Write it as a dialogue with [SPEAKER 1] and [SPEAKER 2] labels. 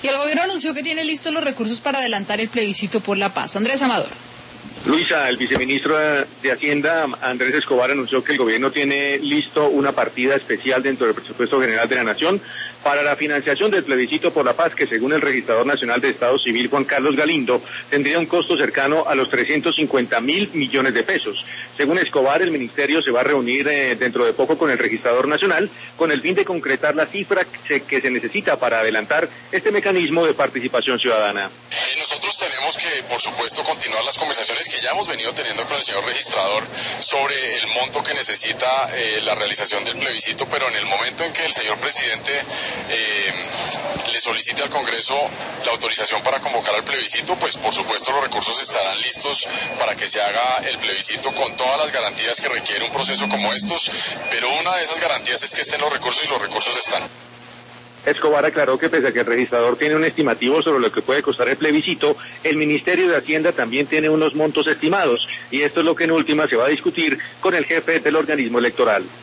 [SPEAKER 1] Y el gobierno anunció que tiene listos los recursos para adelantar el plebiscito por la paz. Andrés Amador.
[SPEAKER 2] Luisa, el viceministro de Hacienda, Andrés Escobar, anunció que el gobierno tiene listo una partida especial dentro del presupuesto general de la Nación para la financiación del plebiscito por la paz, que según el registrador nacional de Estado Civil, Juan Carlos Galindo, tendría un costo cercano a los 350.000 millones de pesos. Según Escobar, el ministerio se va a reunir dentro de poco con el registrador nacional con el fin de concretar la cifra que se necesita para adelantar este mecanismo de participación ciudadana.
[SPEAKER 3] Nosotros tenemos que, por supuesto, continuar las conversaciones que ya hemos venido teniendo con el señor registrador sobre el monto que necesita la realización del plebiscito, pero en el momento en que el señor presidente le solicite al Congreso la autorización para convocar al plebiscito, pues por supuesto los recursos estarán listos para que se haga el plebiscito con todas las garantías que requiere un proceso como estos, pero una de esas garantías es que estén los recursos y los recursos están.
[SPEAKER 2] Escobar aclaró que pese a que el registrador tiene un estimativo sobre lo que puede costar el plebiscito, el Ministerio de Hacienda también tiene unos montos estimados, y esto es lo que en última se va a discutir con el jefe del organismo electoral.